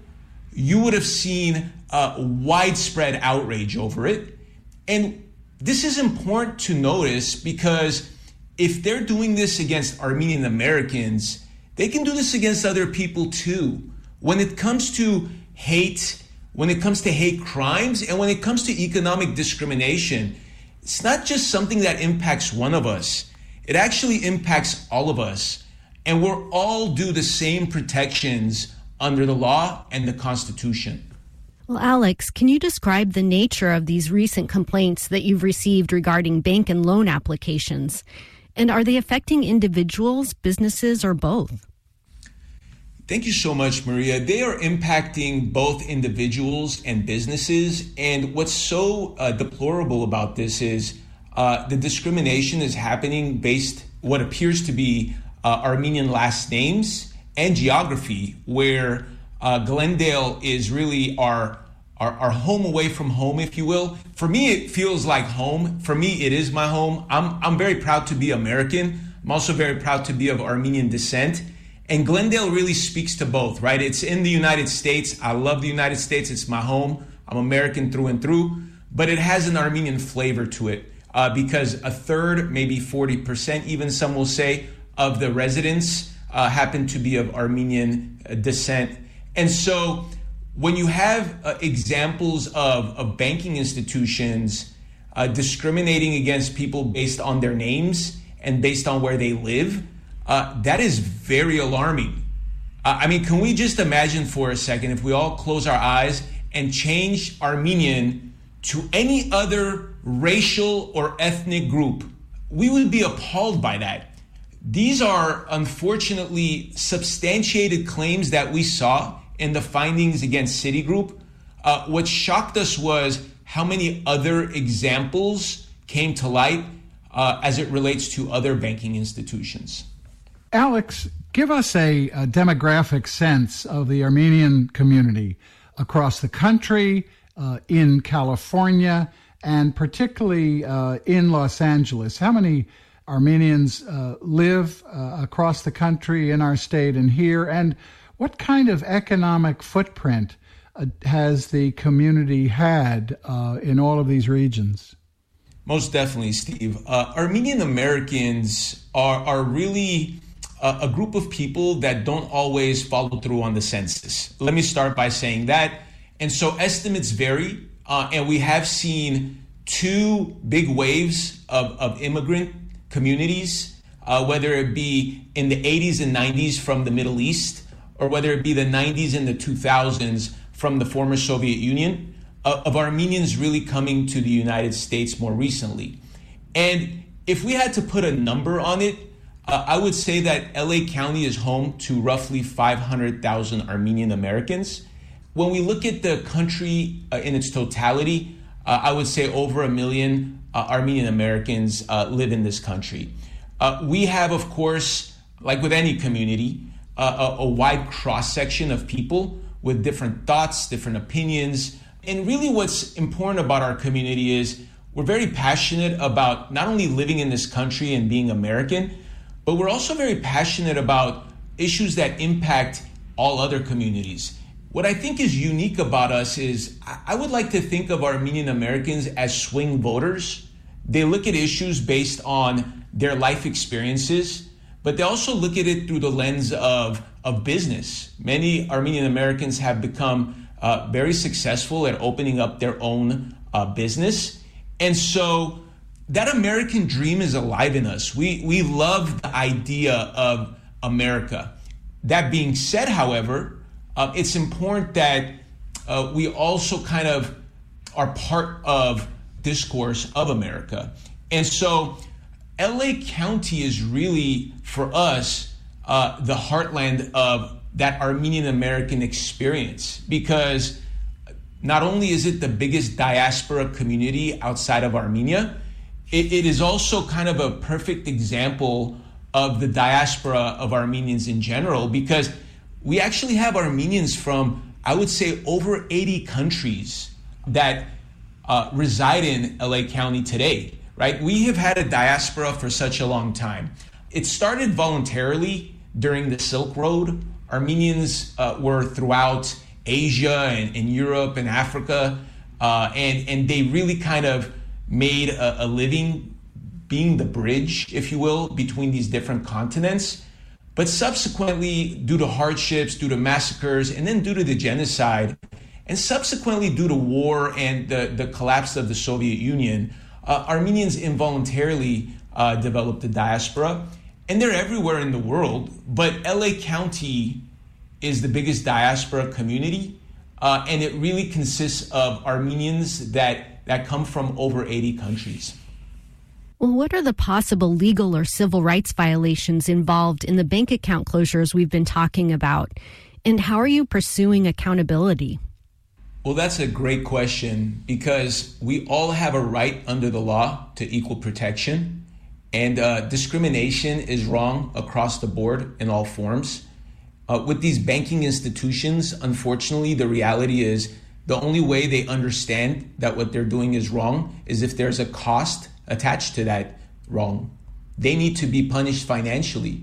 you would have seen uh, widespread outrage over it. And this is important to notice because if they're doing this against Armenian Americans, they can do this against other people too. When it comes to hate, when it comes to hate crimes, and when it comes to economic discrimination, it's not just something that impacts one of us. It actually impacts all of us. And we're all due the same protections under the law and the Constitution. Well, Alex, can you describe the nature of these recent complaints that you've received regarding bank and loan applications? And are they affecting individuals, businesses, or both? Thank you so much, Maria. They are impacting both individuals and businesses. And what's so uh, deplorable about this is uh, the discrimination is happening based what appears to be uh, Armenian last names and geography, where uh, Glendale is really our, our our home away from home, if you will. For me, it feels like home. For me, it is my home. I'm I'm very proud to be American. I'm also very proud to be of Armenian descent. And Glendale really speaks to both, right? It's in the United States. I love the United States. It's my home. I'm American through and through. But it has an Armenian flavor to it uh, because a third, maybe forty percent, even some will say, of the residents uh, happen to be of Armenian uh, descent. And so when you have uh, examples of, of banking institutions uh, discriminating against people based on their names and based on where they live, Uh, that is very alarming. Uh, I mean, can we just imagine for a second if we all close our eyes and change Armenian to any other racial or ethnic group? We would be appalled by that. These are unfortunately substantiated claims that we saw in the findings against Citigroup. Uh, what shocked us was how many other examples came to light uh, as it relates to other banking institutions. Alex, give us a, a demographic sense of the Armenian community across the country, uh, in California, and particularly uh, in Los Angeles. How many Armenians uh, live uh, across the country, in our state, and here? And what kind of economic footprint uh, has the community had uh, in all of these regions? Most definitely, Steve. Uh, Armenian Americans are, are really a group of people that don't always follow through on the census. Let me start by saying that. And so estimates vary, uh, and we have seen two big waves of, of immigrant communities, uh, whether it be in the eighties and nineties from the Middle East, or whether it be the nineties and the two thousands from the former Soviet Union, uh, of Armenians really coming to the United States more recently. And if we had to put a number on it, Uh, I would say that L A County is home to roughly five hundred thousand Armenian Americans. When we look at the country uh, in its totality, uh, I would say over a million uh, Armenian Americans uh, live in this country. Uh, we have, of course, like with any community, uh, a, a wide cross-section of people with different thoughts, different opinions. And really what's important about our community is we're very passionate about not only living in this country and being American, but we're also very passionate about issues that impact all other communities. What I think is unique about us is I would like to think of Armenian Americans as swing voters. They look at issues based on their life experiences, but they also look at it through the lens of, of business. Many Armenian Americans have become uh, very successful at opening up their own uh, business. And so that American dream is alive in us. We we love the idea of America. That being said, however, uh, it's important that uh, we also kind of are part of discourse of America. And so L A County is really, for us, uh, the heartland of that Armenian American experience, because not only is it the biggest diaspora community outside of Armenia, It, it is also kind of a perfect example of the diaspora of Armenians in general, because we actually have Armenians from, I would say, over eighty countries that uh, reside in L A County today, right? We have had a diaspora for such a long time. It started voluntarily during the Silk Road. Armenians uh, were throughout Asia and, and Europe and Africa, uh, and, and they really kind of made a, a living being the bridge, if you will, between these different continents. But subsequently, due to hardships, due to massacres, and then due to the genocide, and subsequently due to war and the, the collapse of the Soviet Union, uh, Armenians involuntarily uh, developed a diaspora. And they're everywhere in the world, but L A County is the biggest diaspora community, uh, and it really consists of Armenians that, that come from over eighty countries. Well, what are the possible legal or civil rights violations involved in the bank account closures we've been talking about? And how are you pursuing accountability? Well, that's a great question, because we all have a right under the law to equal protection. And uh, discrimination is wrong across the board in all forms. Uh, with these banking institutions, unfortunately, the reality is the only way they understand that what they're doing is wrong is if there's a cost attached to that wrong. They need to be punished financially.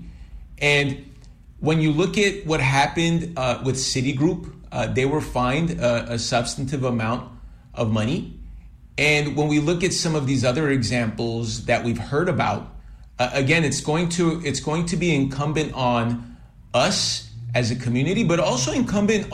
And when you look at what happened uh, with Citigroup, uh, they were fined a, a substantive amount of money. And when we look at some of these other examples that we've heard about, uh, again, it's going to it's going to be incumbent on us as a community, but also incumbent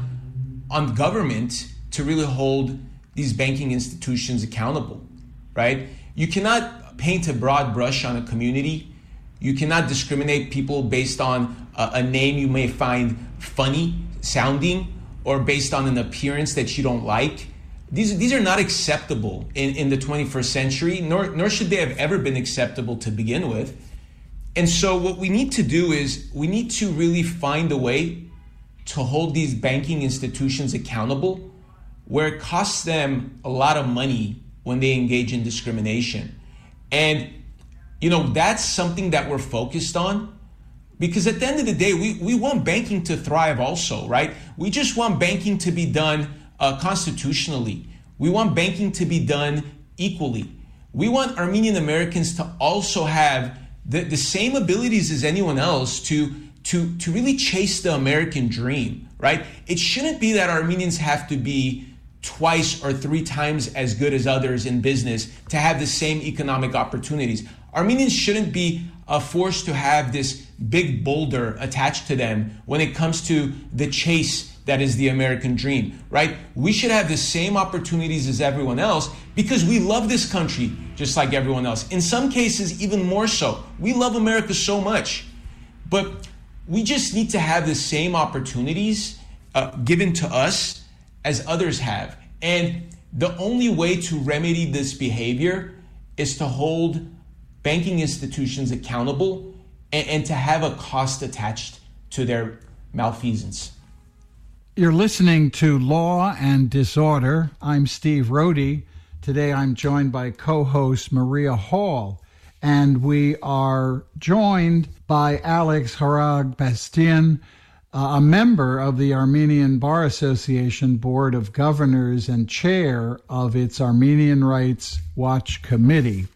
on on government to really hold these banking institutions accountable, right? You cannot paint a broad brush on a community. You cannot discriminate people based on a, a name you may find funny sounding or based on an appearance that you don't like. These, these are not acceptable in, in the twenty-first century, nor, nor should they have ever been acceptable to begin with. And so what we need to do is we need to really find a way to hold these banking institutions accountable where it costs them a lot of money when they engage in discrimination. And, you know, that's something that we're focused on, because at the end of the day, we, we want banking to thrive also, right? We just want banking to be done Uh, constitutionally. We want banking to be done equally. We want Armenian Americans to also have the, the same abilities as anyone else to, to, to really chase the American dream, right? It shouldn't be that Armenians have to be twice or three times as good as others in business to have the same economic opportunities. Armenians shouldn't be uh, forced to have this big boulder attached to them when it comes to the chase that is the American dream, right? We should have the same opportunities as everyone else because we love this country just like everyone else. In some cases, even more so. We love America so much, but we just need to have the same opportunities uh, given to us as others have. And the only way to remedy this behavior is to hold banking institutions accountable and, and to have a cost attached to their malfeasance. You're listening to Law and Disorder. I'm Steve Rohde. Today I'm joined by co-host Maria Hall, and we are joined by Alex Harag-Bastian, uh, a member of the Armenian Bar Association Board of Governors and chair of its Armenian Rights Watch Committee.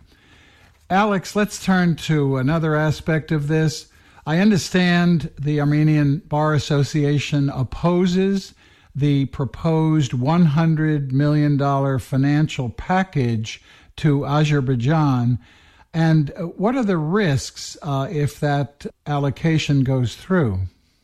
Alex, let's turn to another aspect of this. I understand the Armenian Bar Association opposes the proposed one hundred million dollars financial package to Azerbaijan. And what are the risks uh, if that allocation goes through?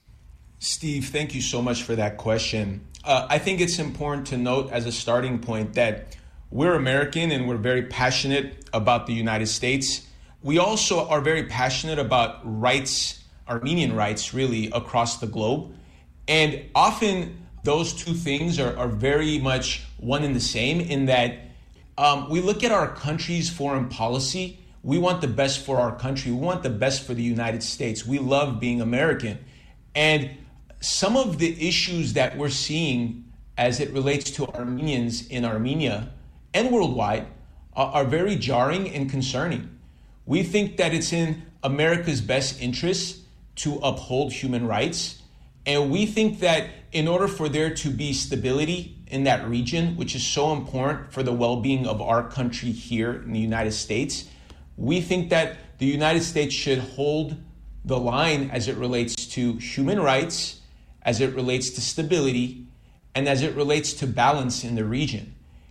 Steve, thank you so much for that question. Uh, I think it's important to note as a starting point that we're American and we're very passionate about the United States. We also are very passionate about rights, Armenian rights, really, across the globe. And often those two things are, are very much one and the same in that um, we look at our country's foreign policy. We want the best for our country. We want the best for the United States. We love being American. And some of the issues that we're seeing as it relates to Armenians in Armenia and worldwide are, are very jarring and concerning. We think that it's in America's best interest to uphold human rights. And we think that in order for there to be stability in that region, which is so important for the well-being of our country here in the United States, we think that the United States should hold the line as it relates to human rights, as it relates to stability, and as it relates to balance in the region.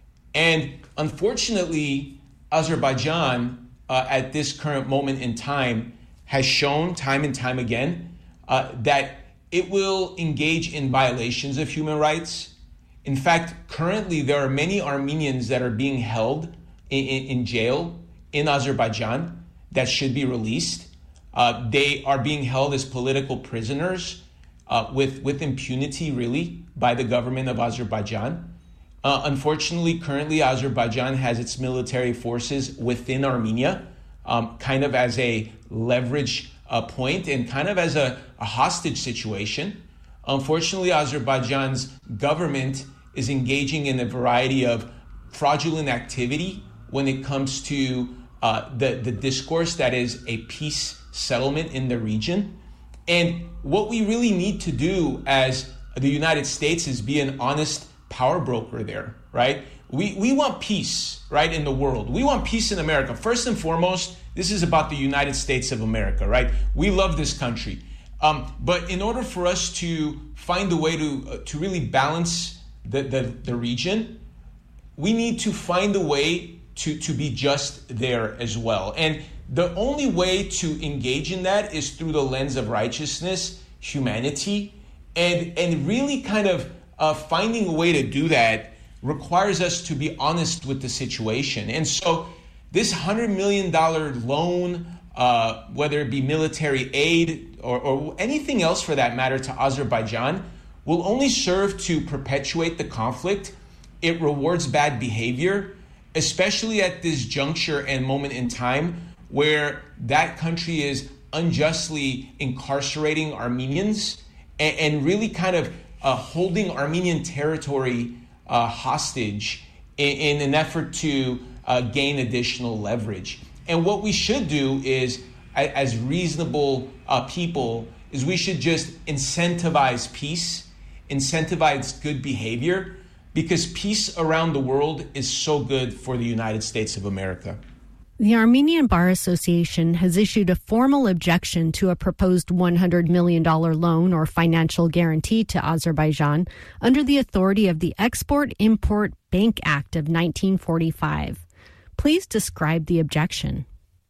And unfortunately, Azerbaijan, uh, at this current moment in time, has shown time and time again uh, that it will engage in violations of human rights. In fact, currently there are many Armenians that are being held in, in, in jail in Azerbaijan that should be released. Uh, they are being held as political prisoners uh, with, with impunity, really, by the government of Azerbaijan. Uh, unfortunately, currently Azerbaijan has its military forces within Armenia, um, kind of as a leverage uh, point and kind of as a, a hostage situation. Unfortunately, Azerbaijan's government is engaging in a variety of fraudulent activity when it comes to uh, the, the discourse that is a peace settlement in the region. And what we really need to do as the United States is be an honest power broker there, right? We we want peace, right, in the world. We want peace in America. First and foremost, this is about the United States of America, right? We love this country. Um, but in order for us to find a way to uh, to really balance the, the, the region, we need to find a way to, to be just there as well. And the only way to engage in that is through the lens of righteousness, humanity, and, and really kind of uh, finding a way to do that requires us to be honest with the situation. And so this one hundred million dollars loan, uh, whether it be military aid or, or anything else for that matter to Azerbaijan, will only serve to perpetuate the conflict. It rewards bad behavior, especially at this juncture and moment in time where that country is unjustly incarcerating Armenians and, and really kind of uh, holding Armenian territory uh, hostage in, in an effort to uh, gain additional leverage. And what we should do is, as reasonable uh, people, is we should just incentivize peace, incentivize good behavior, because peace around the world is so good for the United States of America. The Armenian Bar Association has issued a formal objection to a proposed one hundred million dollars loan or financial guarantee to Azerbaijan under the authority of the Export-Import Bank Act of nineteen forty-five. Please describe the objection.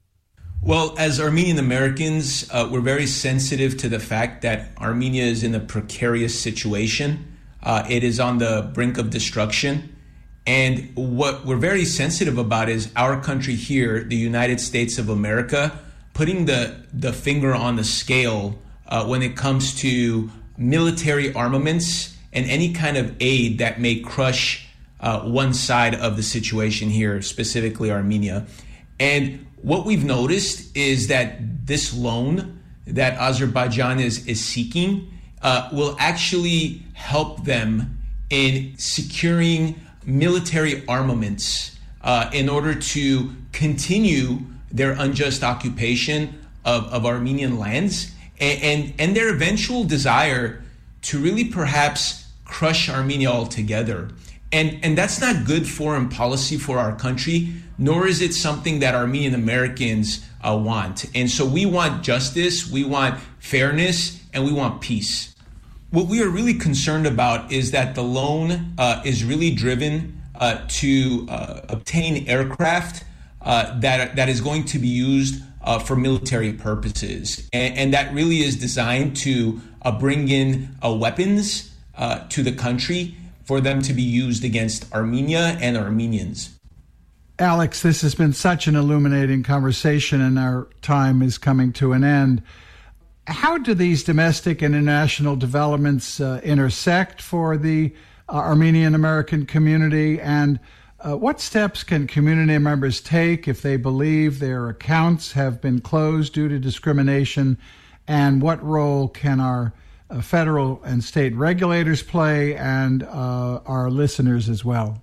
Well, as Armenian Americans, uh, we're very sensitive to the fact that Armenia is in a precarious situation. Uh, it is on the brink of destruction. And what we're very sensitive about is our country here, the United States of America, putting the, the finger on the scale uh, when it comes to military armaments and any kind of aid that may crush uh, one side of the situation here, specifically Armenia. And what we've noticed is that this loan that Azerbaijan is, is seeking uh, will actually help them in securing military armaments uh, in order to continue their unjust occupation of, of Armenian lands and, and, and their eventual desire to really perhaps crush Armenia altogether. And, and that's not good foreign policy for our country, nor is it something that Armenian Americans uh, want. And so we want justice, we want fairness, and we want peace. What we are really concerned about is that the loan uh, is really driven uh, to uh, obtain aircraft uh, that that is going to be used uh, for military purposes, and, and that really is designed to uh, bring in uh, weapons uh, to the country for them to be used against Armenia and Armenians. Alex, this has been such an illuminating conversation, and our time is coming to an end. How do these domestic and international developments uh, intersect for the uh, Armenian American community? And uh, what steps can community members take if they believe their accounts have been closed due to discrimination? And what role can our uh, federal and state regulators play, and uh, our listeners as well?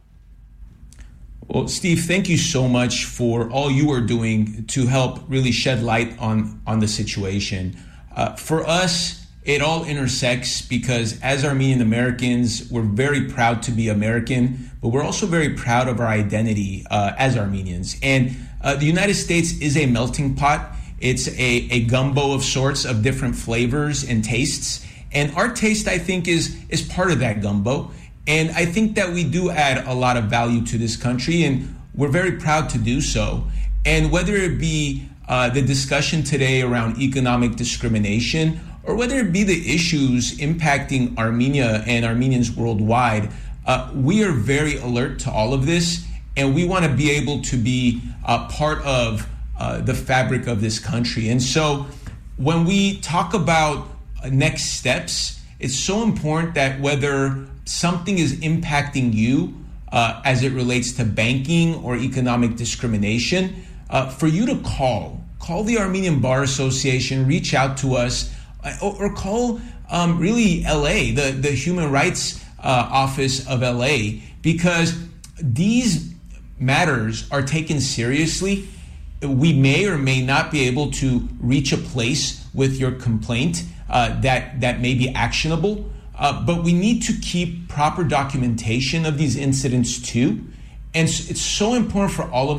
Well, Steve, thank you so much for all you are doing to help really shed light on, on the situation. Uh, for us, it all intersects because as Armenian Americans, we're very proud to be American, but we're also very proud of our identity uh, as Armenians. And uh, the United States is a melting pot. It's a, a gumbo of sorts of different flavors and tastes. And our taste, I think, is, is part of that gumbo. And I think that we do add a lot of value to this country, and we're very proud to do so. And whether it be uh, the discussion today around economic discrimination, or whether it be the issues impacting Armenia and Armenians worldwide, uh, we are very alert to all of this, and we want to be able to be uh, part of uh, the fabric of this country. And so when we talk about uh, next steps, it's so important that whether something is impacting you uh, as it relates to banking or economic discrimination, uh, for you to call, call the Armenian Bar Association, reach out to us, uh, or, or call um, really L A, the, the Human Rights uh, Office of L A, because these matters are taken seriously. We may or may not be able to reach a place with your complaint uh, that, that may be actionable. Uh, but we need to keep proper documentation of these incidents too. And it's so important for all of